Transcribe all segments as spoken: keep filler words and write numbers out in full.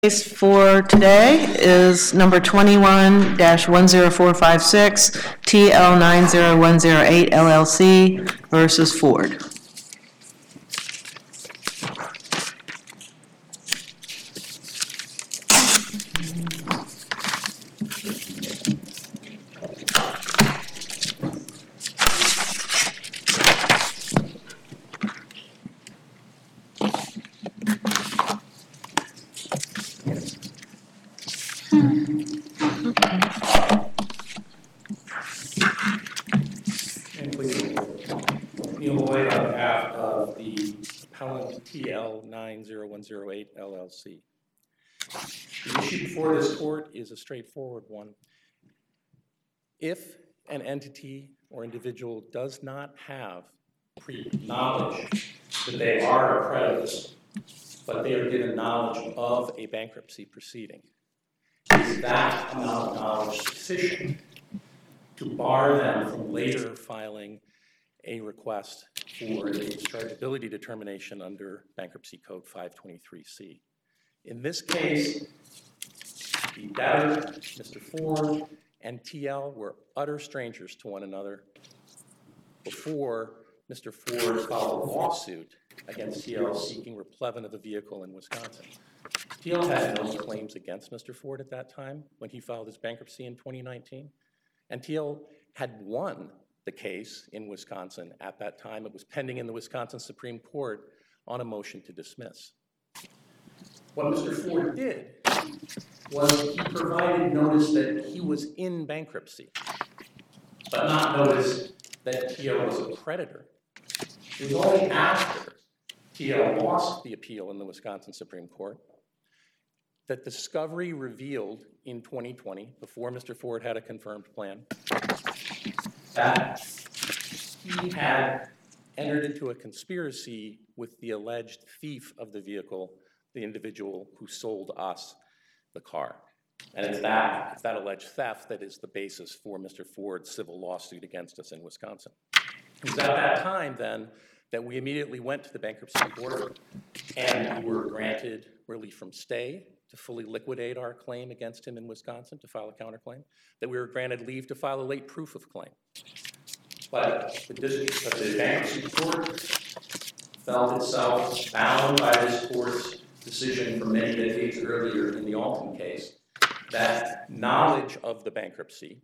Case for today is number twenty-one dash one zero four five six T L nine zero one zero eight L L C versus Ford. Neil Lloyd on behalf of the appellant T L nine zero one zero eight L L C. The issue before this court is a straightforward one. If an entity or individual does not have pre-knowledge that they are accredited, but they are given knowledge of a bankruptcy proceeding, is that amount of knowledge sufficient to bar them from later filing a request for a dischargeability determination under Bankruptcy Code five twenty-three C? In this case, the debtor, Mister Ford, and T L were utter strangers to one another before Mister Ford filed a lawsuit against T L seeking replevin of a vehicle in Wisconsin. T L had no claims against Mister Ford at that time when he filed his bankruptcy in twenty nineteen, and T L had won the case in Wisconsin at that time. It was pending in the Wisconsin Supreme Court on a motion to dismiss. What Mister Ford did was he provided notice that he was in bankruptcy, but not notice that T L was a creditor. It was only after T L lost the appeal in the Wisconsin Supreme Court that discovery revealed in twenty twenty, before Mister Ford had a confirmed plan, that he had entered into a conspiracy with the alleged thief of the vehicle, the individual who sold us the car. And it's that, it's that alleged theft that is the basis for Mister Ford's civil lawsuit against us in Wisconsin. It was at that time, then, that we immediately went to the bankruptcy court and we were granted relief from stay to fully liquidate our claim against him in Wisconsin, to file a counterclaim, that we were granted leave to file a late proof of claim. But the, district, but the bankruptcy court felt itself bound by this court's decision from many decades earlier in the Alton case that knowledge of the bankruptcy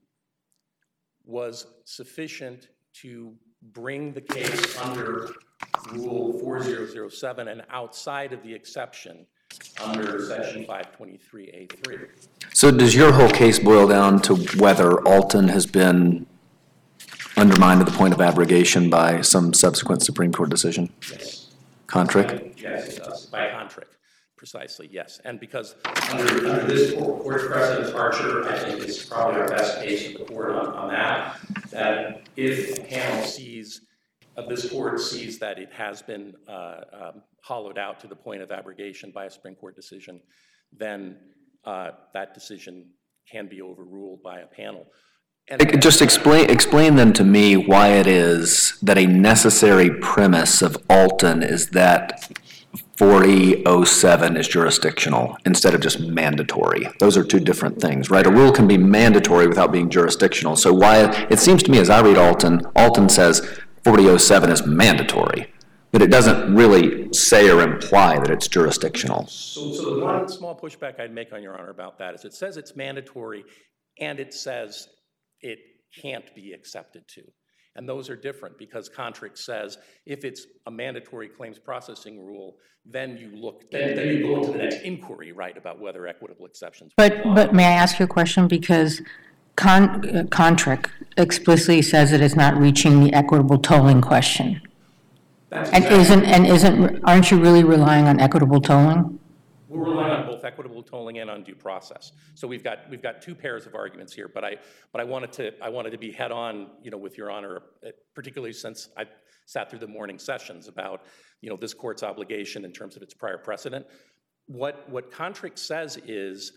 was sufficient to bring the case under Rule four thousand seven and outside of the exception under Section five twenty-three A three. So does your whole case boil down to whether Alton has been undermined to the point of abrogation by some subsequent Supreme Court decision? Yes. Contract? Yes, it does. By contract. Precisely, yes. And because under, under this court, court precedent, Archer, I think it's probably our best case of the court on, on that, that if a panel sees, uh, this court sees that it has been uh, um, hollowed out to the point of abrogation by a Supreme Court decision, then uh, that decision can be overruled by a panel. And just explain, explain then to me why it is that a necessary premise of Alton is that forty oh seven is jurisdictional instead of just mandatory. Those are two different things, right? A rule can be mandatory without being jurisdictional. So why, it seems to me as I read Alton, Alton says forty oh seven is mandatory, but it doesn't really say or imply that it's jurisdictional. So, so the one small pushback I'd make on Your Honor about that is it says it's mandatory and it says it can't be accepted to. And those are different because contract says if it's a mandatory claims processing rule, then you look, then, then you go to the next inquiry, right, about whether equitable exceptions. But but may I ask you a question? Because con, uh, contract explicitly says it is not reaching the equitable tolling question. That's and exactly. isn't and isn't aren't you really relying on equitable tolling? We're relying on both equitable tolling and on due process. So we've got we've got two pairs of arguments here. But I but I wanted to I wanted to be head on, you know, with Your Honor, particularly since I sat through the morning sessions about, you know, this court's obligation in terms of its prior precedent. What what contract says is,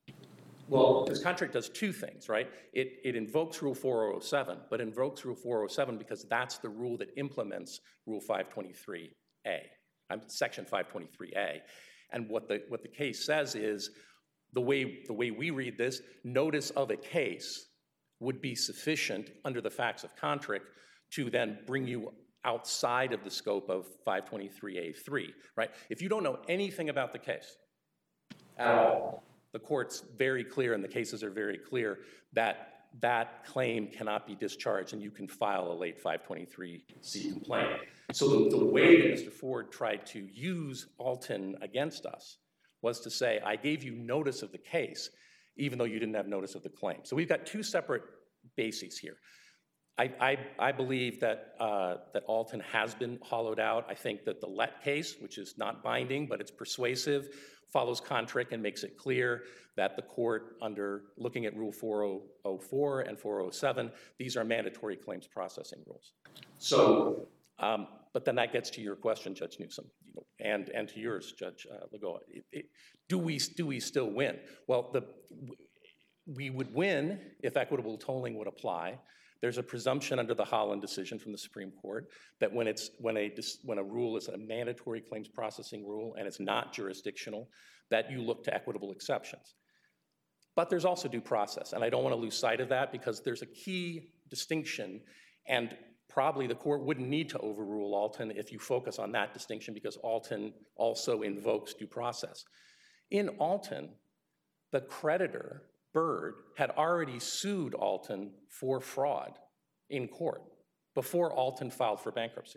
well, this contract does two things, right? It it invokes Rule four oh seven, but invokes Rule four oh seven because that's the rule that implements Rule five twenty-three A, um, Section five twenty-three A. And what the, what the case says is, the way, the way we read this, notice of a case would be sufficient under the facts of contract to then bring you outside of the scope of five twenty-three A three, right? If you don't know anything about the case at all, the court's very clear and the cases are very clear that that claim cannot be discharged and you can file a late five twenty-three C complaint. So the, the way that Mister Ford tried to use Alton against us was to say, I gave you notice of the case, even though you didn't have notice of the claim. So we've got two separate bases here. I, I, I believe that, uh, that Alton has been hollowed out. I think that the Lett case, which is not binding, but it's persuasive, follows contract and makes it clear that the court, under looking at Rule four oh four and four oh seven, these are mandatory claims processing rules. So, um, but then that gets to your question, Judge Newsom, you know, and, and to yours, Judge uh, Lagoa. It, it, do we, do we still win? Well, the, we would win if equitable tolling would apply. There's a presumption under the Holland decision from the Supreme Court that when it's when a when a rule is a mandatory claims processing rule and it's not jurisdictional, that you look to equitable exceptions. But there's also due process, and I don't want to lose sight of that because there's a key distinction, and probably the court wouldn't need to overrule Alton if you focus on that distinction because Alton also invokes due process. In Alton, the creditor, Byrd, had already sued Alton for fraud in court before Alton filed for bankruptcy.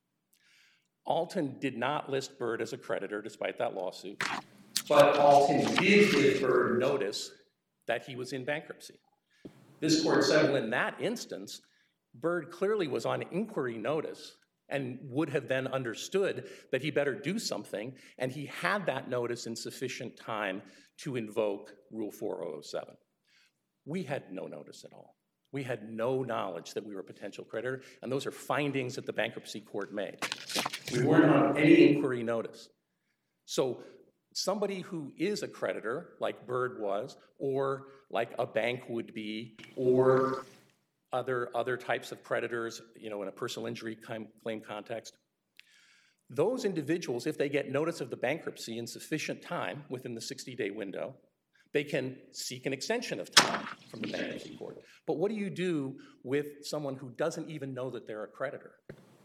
Alton did not list Byrd as a creditor despite that lawsuit, but Alton did give Byrd notice that he was in bankruptcy. This court said, well, in that instance, Byrd clearly was on inquiry notice and would have then understood that he better do something, and he had that notice in sufficient time to invoke Rule four oh seven. We had no notice at all. We had no knowledge that we were a potential creditor, and those are findings that the bankruptcy court made. We weren't on any inquiry notice. So somebody who is a creditor, like Byrd was, or like a bank would be, or other, other types of creditors, you know, in a personal injury claim context, those individuals, if they get notice of the bankruptcy in sufficient time within the sixty-day window, they can seek an extension of time from the bankruptcy court. But what do you do with someone who doesn't even know that they're a creditor?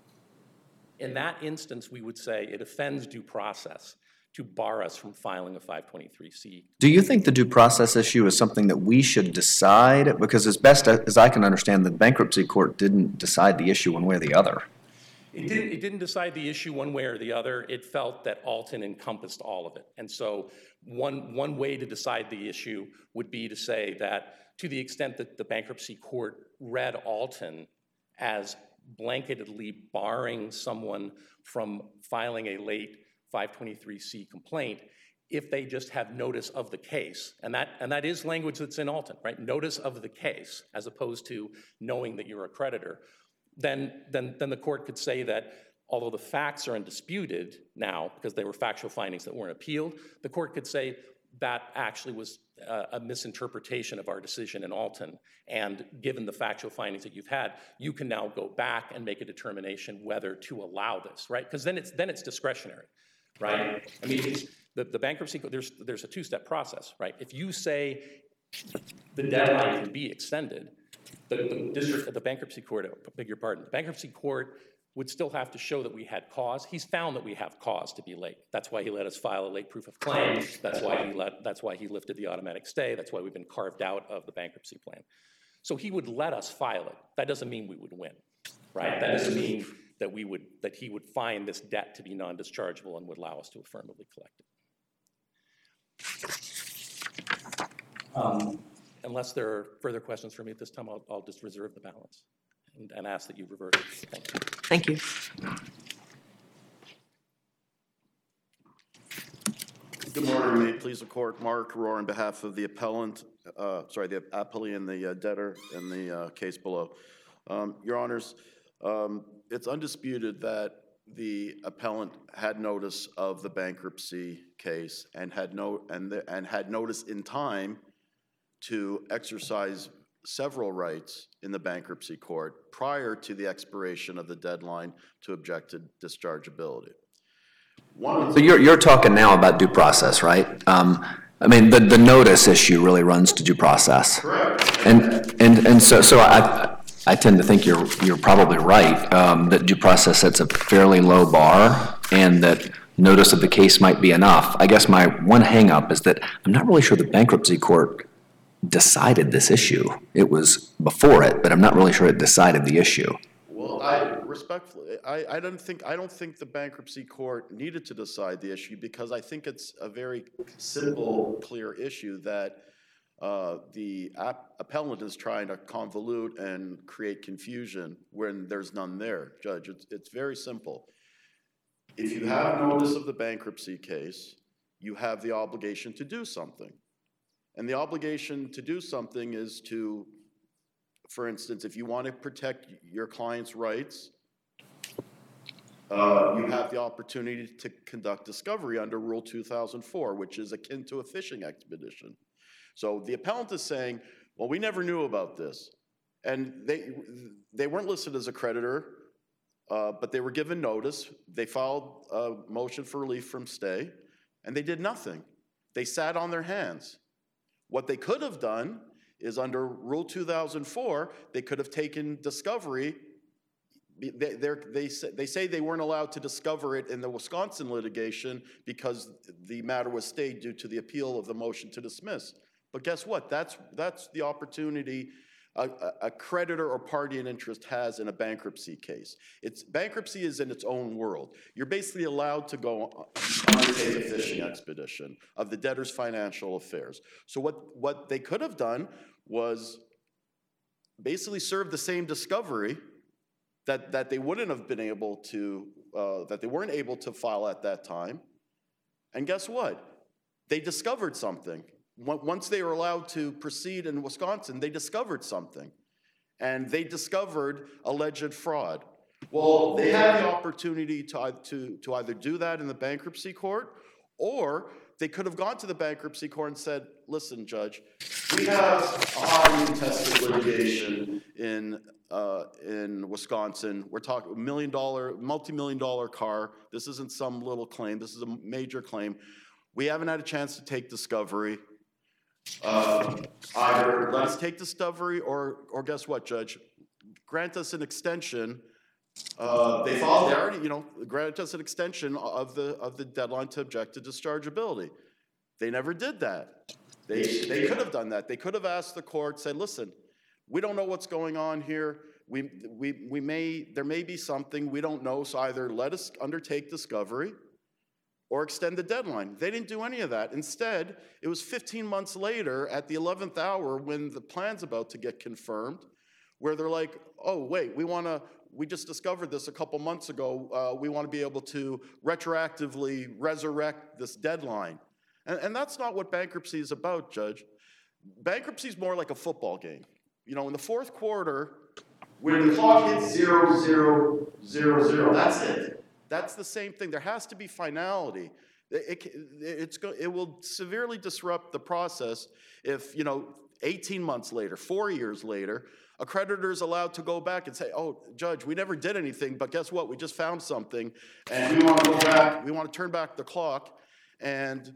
In that instance, we would say it offends due process to bar us from filing a five twenty-three C. Do you think the due process issue is something that we should decide? Because as best as I can understand, the bankruptcy court didn't decide the issue one way or the other. It didn't, it didn't decide the issue one way or the other. It felt that Alton encompassed all of it. And so one, one way to decide the issue would be to say that to the extent that the bankruptcy court read Alton as blanketedly barring someone from filing a late five twenty-three C complaint, if they just have notice of the case, and that, and that is language that's in Alton, right? Notice of the case, as opposed to knowing that you're a creditor, then, then, then the court could say that although the facts are undisputed now, because they were factual findings that weren't appealed, the court could say that actually was a, a misinterpretation of our decision in Alton, and given the factual findings that you've had, you can now go back and make a determination whether to allow this, right? Because then it's, then it's discretionary, right? I mean, it's, the, the bankruptcy, there's, there's a two-step process, right? If you say the deadline can be extended, the, the district, the bankruptcy court, I beg your pardon, the bankruptcy court would still have to show that we had cause. He's found that we have cause to be late. That's why he let us file a late proof of claim. That's why he let, that's why he lifted the automatic stay. That's why we've been carved out of the bankruptcy plan. So he would let us file it. That doesn't mean we would win, right? That doesn't mean that we would, that he would find this debt to be non-dischargeable and would allow us to affirmatively collect it. Um, unless there are further questions for me at this time, I'll, I'll just reserve the balance and, and ask that you revert it. Thank you. Thank you. Good morning, may it please the court. Mark Rohr on behalf of the appellant, uh, sorry, the appellee and the uh, debtor in the uh, case below. Um, Your Honors, um, it's undisputed that the appellant had notice of the bankruptcy case and had no and the, and had notice in time to exercise several rights in the bankruptcy court prior to the expiration of the deadline to object to dischargeability. One of So you're, you're talking now about due process, right? Um, I mean, the, the notice issue really runs to due process. Correct. And, and, and so, so I, I tend to think you're, you're probably right, um, that due process sets a fairly low bar and that notice of the case might be enough. I guess my one hangup is that I'm not really sure the bankruptcy court decided this issue. It was before it, but I'm not really sure it decided the issue. Well, I respectfully, I, I don't think, I don't think the bankruptcy court needed to decide the issue because I think it's a very simple, clear issue that uh, the app, appellant is trying to convolute and create confusion when there's none there, Judge. It's, it's very simple. If you have notice of the bankruptcy case, you have the obligation to do something. And the obligation to do something is to, for instance, if you want to protect your client's rights, uh, you have the opportunity to conduct discovery under Rule two thousand four, which is akin to a fishing expedition. So the appellant is saying, well, we never knew about this. And they, they weren't listed as a creditor, uh, but they were given notice. They filed a motion for relief from stay, and they did nothing. They sat on their hands. What they could have done is under Rule two thousand four, they could have taken discovery. They, they, say, they say they weren't allowed to discover it in the Wisconsin litigation because the matter was stayed due to the appeal of the motion to dismiss. But guess what? That's, that's the opportunity a, a creditor or party in interest has in a bankruptcy case. It's, bankruptcy is in its own world. You're basically allowed to go undertake a fishing expedition of the debtor's financial affairs. So what, what they could have done was basically serve the same discovery that, that they wouldn't have been able to, uh, that they weren't able to file at that time. And guess what? They discovered something. Once they were allowed to proceed in Wisconsin, they discovered something. And they discovered alleged fraud. Well, they had the opportunity to, to, to either do that in the bankruptcy court, or they could have gone to the bankruptcy court and said, listen, Judge, we have a highly contested litigation in, uh, in Wisconsin. We're talking a million dollar, multi-million dollar car. This isn't some little claim. This is a major claim. We haven't had a chance to take discovery. Uh, either let us take discovery, or, or guess what, Judge? Grant us an extension. Uh, they filed, they already, you know, grant us an extension of the of the deadline to object to dischargeability. They never did that. They they could have done that. They could have asked the court, said, listen, we don't know what's going on here. We we we may there may be something we don't know. So either let us undertake discovery, or extend the deadline. They didn't do any of that. Instead, it was fifteen months later at the eleventh hour when the plan's about to get confirmed, where they're like, oh, wait, we want to, we just discovered this a couple months ago. Uh, we want to be able to retroactively resurrect this deadline. And, and that's not what bankruptcy is about, Judge. Bankruptcy is more like a football game. You know, in the fourth quarter, when the clock hits zero, zero, zero, zero, that's it. That's the same thing. There has to be finality. It, it, it's, it will severely disrupt the process if, you know, eighteen months later, four years later, a creditor is allowed to go back and say, oh, Judge, we never did anything, but guess what? We just found something, and we want to go back, we want to turn back the clock and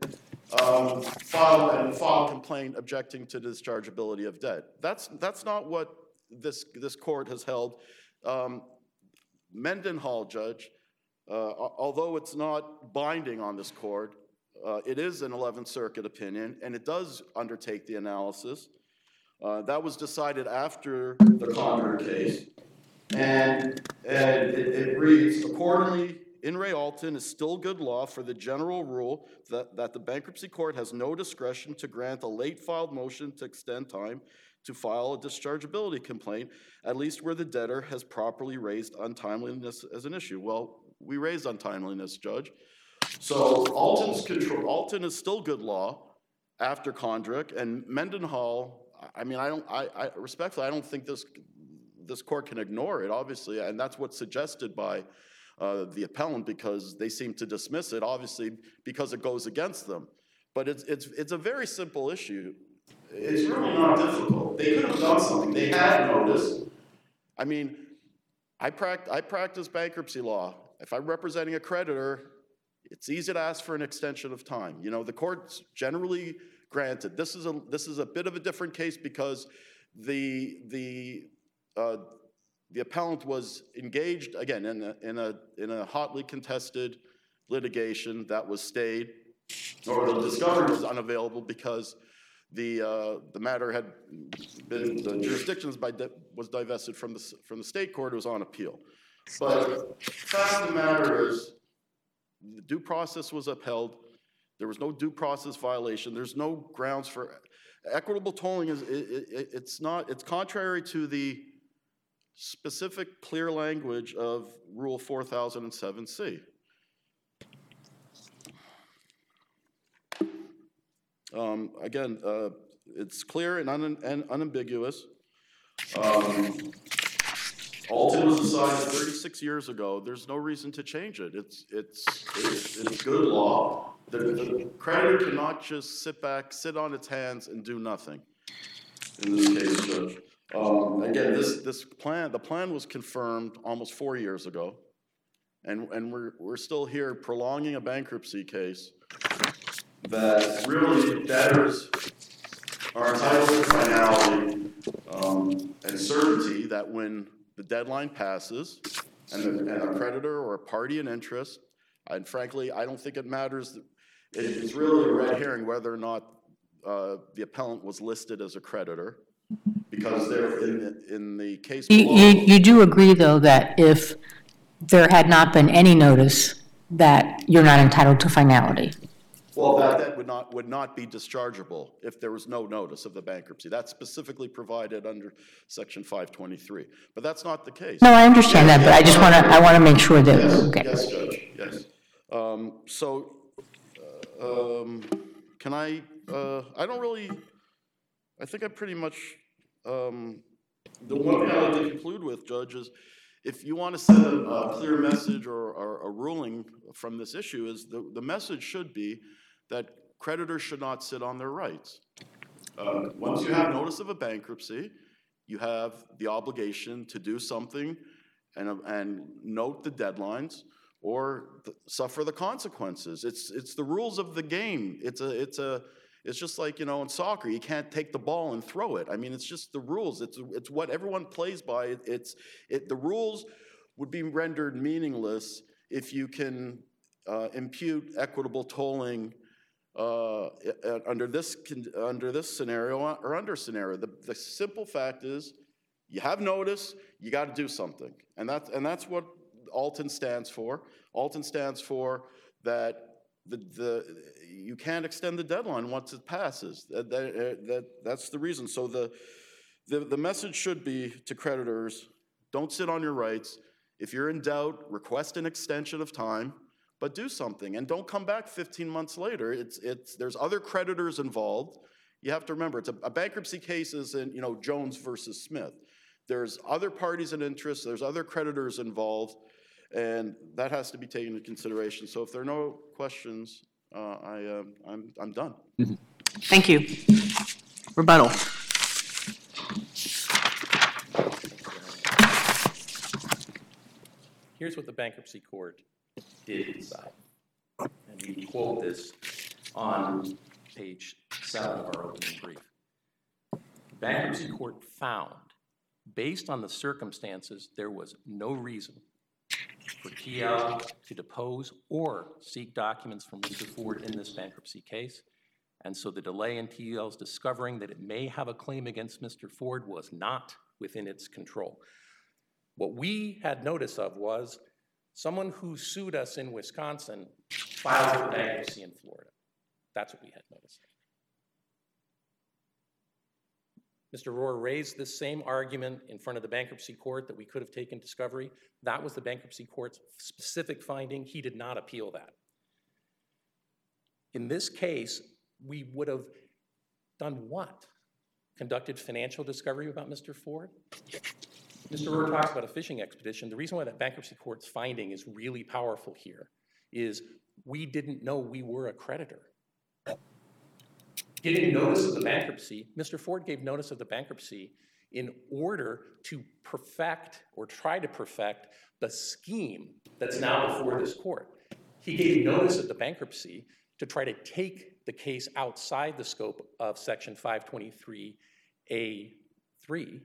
um, file, and file a complaint objecting to dischargeability of debt. That's, that's not what this, this court has held. Um, Mendenhall, Judge, Uh, although it's not binding on this court, uh, it is an eleventh Circuit opinion, and it does undertake the analysis. Uh, that was decided after the Conner case, and, and it, it reads, accordingly, In re Alton is still good law for the general rule that, that the bankruptcy court has no discretion to grant a late-filed motion to extend time to file a dischargeability complaint, at least where the debtor has properly raised untimeliness as an issue. Well, we raised untimeliness, Judge. So Alton's control, Alton is still good law after Condrick, and Mendenhall, I mean, I don't, I, I respectfully, I don't think this, this court can ignore it, obviously, and that's what's suggested by uh, the appellant, because they seem to dismiss it, obviously, because it goes against them. But it's, it's, it's a very simple issue. It's really not difficult. They could have done something. They had notice. I mean, I, pract I practice bankruptcy law. If I'm representing a creditor, It's easy to ask for an extension of time. You know, the court's generally granted. This is a this is a bit of a different case because the the uh, the appellant was engaged again in a, in a in a hotly contested litigation that was stayed, or the discovery was unavailable because the uh, the matter had been the jurisdictions by di was divested from the from the state court. It was on appeal. But fact of the matter is, the due process was upheld. There was no due process violation. There's no grounds for equitable tolling. Is it, it, it's not. It's contrary to the specific, clear language of Rule four thousand seven C. Um, again, uh, it's clear and, un and unambiguous. Um, Alton was decided thirty-six years ago. There's no reason to change it. It's, it's, it's, it's good law. The, the creditor cannot just sit back, sit on its hands, and do nothing. In this case, Judge. Um, again, this, this plan, the plan was confirmed almost four years ago, and, and we're, we're still here prolonging a bankruptcy case that really debtors are entitled to finality um, and certainty that when the deadline passes and, the, and a creditor or a party in interest, and frankly, I don't think it matters. It, it's really a red herring whether or not uh, the appellant was listed as a creditor, because they're in the, in the case You, below. you, you do agree, though, that if there had not been any notice, that you're not entitled to finality? Well, that, that would not, would not be dischargeable if there was no notice of the bankruptcy. That's specifically provided under Section five twenty-three. But that's not the case. No, I understand that, but I just want to, I want to make sure that, Yes, okay. yes, Judge, yes. Um, so, uh, um, can I, uh, I don't really, I think I pretty much, um, the one thing I'd like to conclude with, Judge, is if you want to send a, a clear message or, or a ruling from this issue, is the, the message should be that creditors should not sit on their rights. Uh, once you have notice of a bankruptcy, you have the obligation to do something and, and note the deadlines or th suffer the consequences. It's, it's the rules of the game. It's, a, it's, a, it's just like, you know, in soccer, you can't take the ball and throw it. I mean, it's just the rules. It's, it's what everyone plays by. It, it's, it, the rules would be rendered meaningless if you can uh, impute equitable tolling uh, under this, under this scenario or under scenario. The, the simple fact is, you have notice, you got to do something. And that's, and that's what Alton stands for. Alton stands for that the, the, you can't extend the deadline once it passes. That, that, that, that's the reason. So the, the, the message should be to creditors, don't sit on your rights. If you're in doubt, request an extension of time, but do something. And don't come back fifteen months later. It's, it's, there's other creditors involved. You have to remember, it's a, a bankruptcy case is in, you know, Jones versus Smith. There's other parties in interest, there's other creditors involved, and that has to be taken into consideration. So if there are no questions, uh, I, uh, I'm, I'm done. Mm-hmm. Thank you. Rebuttal. Here's what the bankruptcy court did decide. And we quote this on page seven of our opening brief. The bankruptcy court found, based on the circumstances, there was no reason for T L to depose or seek documents from Mister Ford in this bankruptcy case. And so the delay in T L's discovering that it may have a claim against Mister Ford was not within its control. What we had notice of was someone who sued us in Wisconsin filed a bankruptcy in Florida. That's what we had notice of. Mister Rohr raised this same argument in front of the bankruptcy court that we could have taken discovery. That was the bankruptcy court's specific finding. He did not appeal that. In this case, we would have done what? Conducted financial discovery about Mister Ford? Mister Rohr talks about a fishing expedition. The reason why that bankruptcy court's finding is really powerful here is we didn't know we were a creditor. Giving notice of the bankruptcy, Mister Ford gave notice of the bankruptcy in order to perfect or try to perfect the scheme that's now before this court. He gave notice of the bankruptcy to try to take the case outside the scope of Section five twenty-three A three,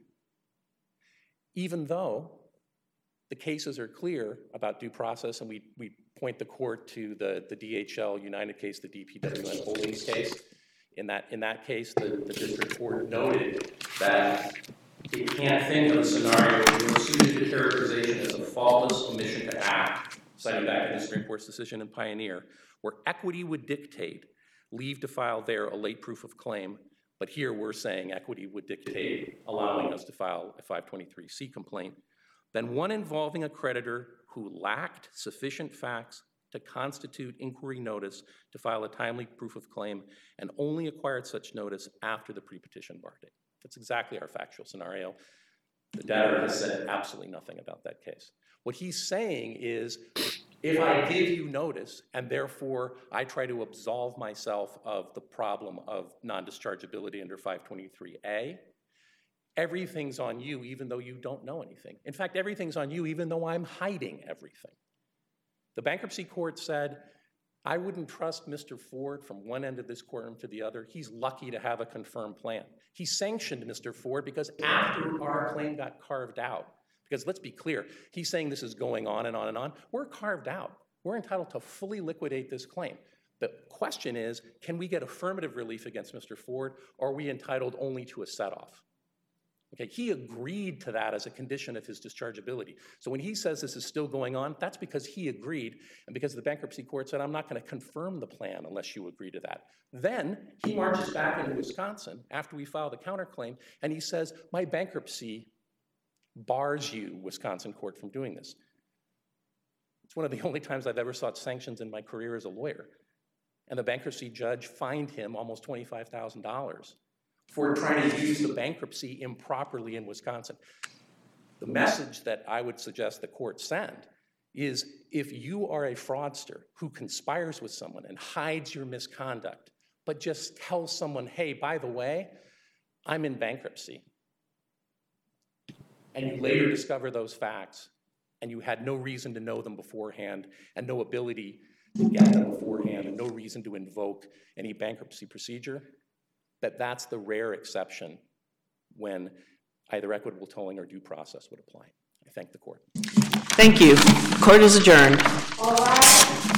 even though the cases are clear about due process, and we, we point the court to the, the D H L United case, the D P W N Holdings case. In that, in that case, the, the district court noted that it can't think of a scenario where you're suited to characterization as a faultless omission to act, citing back in the Supreme Court's decision in Pioneer, where equity would dictate leave to file there a late proof of claim, but here we're saying equity would dictate allowing us to file a five twenty-three C complaint, then one involving a creditor who lacked sufficient facts to constitute inquiry notice to file a timely proof of claim and only acquired such notice after the pre-petition bar date. That's exactly our factual scenario. The debtor has said absolutely nothing about that case. What he's saying is, if I give you notice and therefore I try to absolve myself of the problem of non-dischargeability under five twenty-three A, everything's on you even though you don't know anything. In fact, everything's on you even though I'm hiding everything. The bankruptcy court said, I wouldn't trust Mister Ford from one end of this courtroom to the other. He's lucky to have a confirmed plan. He sanctioned Mister Ford because after our claim got carved out, because let's be clear, he's saying this is going on and on and on. We're carved out. We're entitled to fully liquidate this claim. The question is, can we get affirmative relief against Mister Ford, or are we entitled only to a set-off? Okay, he agreed to that as a condition of his dischargeability. So when he says this is still going on, that's because he agreed, and because the bankruptcy court said, I'm not going to confirm the plan unless you agree to that. Then he marches back into Wisconsin after we file the counterclaim, and he says, my bankruptcy bars you, Wisconsin court, from doing this. It's one of the only times I've ever sought sanctions in my career as a lawyer. And the bankruptcy judge fined him almost twenty-five thousand dollars for trying to use the bankruptcy improperly in Wisconsin. The message that I would suggest the court send is, if you are a fraudster who conspires with someone and hides your misconduct, but just tells someone, hey, by the way, I'm in bankruptcy, and you later discover those facts, and you had no reason to know them beforehand, and no ability to get them beforehand, and no reason to invoke any bankruptcy procedure, that that's the rare exception when either equitable tolling or due process would apply. I thank the court. Thank you. Court is adjourned.